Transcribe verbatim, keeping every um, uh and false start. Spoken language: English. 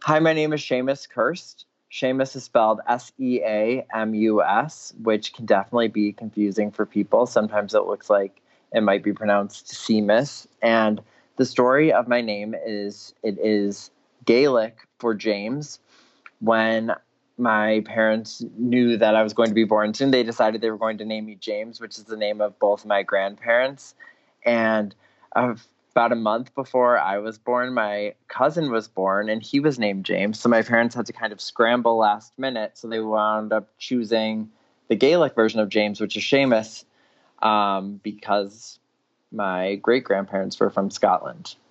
Hi, my name is Seamus Kirst. Seamus is spelled S E A M U S, which can definitely be confusing for people. Sometimes it looks like it might be pronounced Seamus. And the story of my name is it is Gaelic for James. When my parents knew that I was going to be born soon, they decided they were going to name me James, which is the name of both my grandparents. And I've about a month before I was born, my cousin was born and he was named James. So my parents had to kind of scramble last minute. So they wound up choosing the Gaelic version of James, which is Seamus, um, because my great grandparents were from Scotland.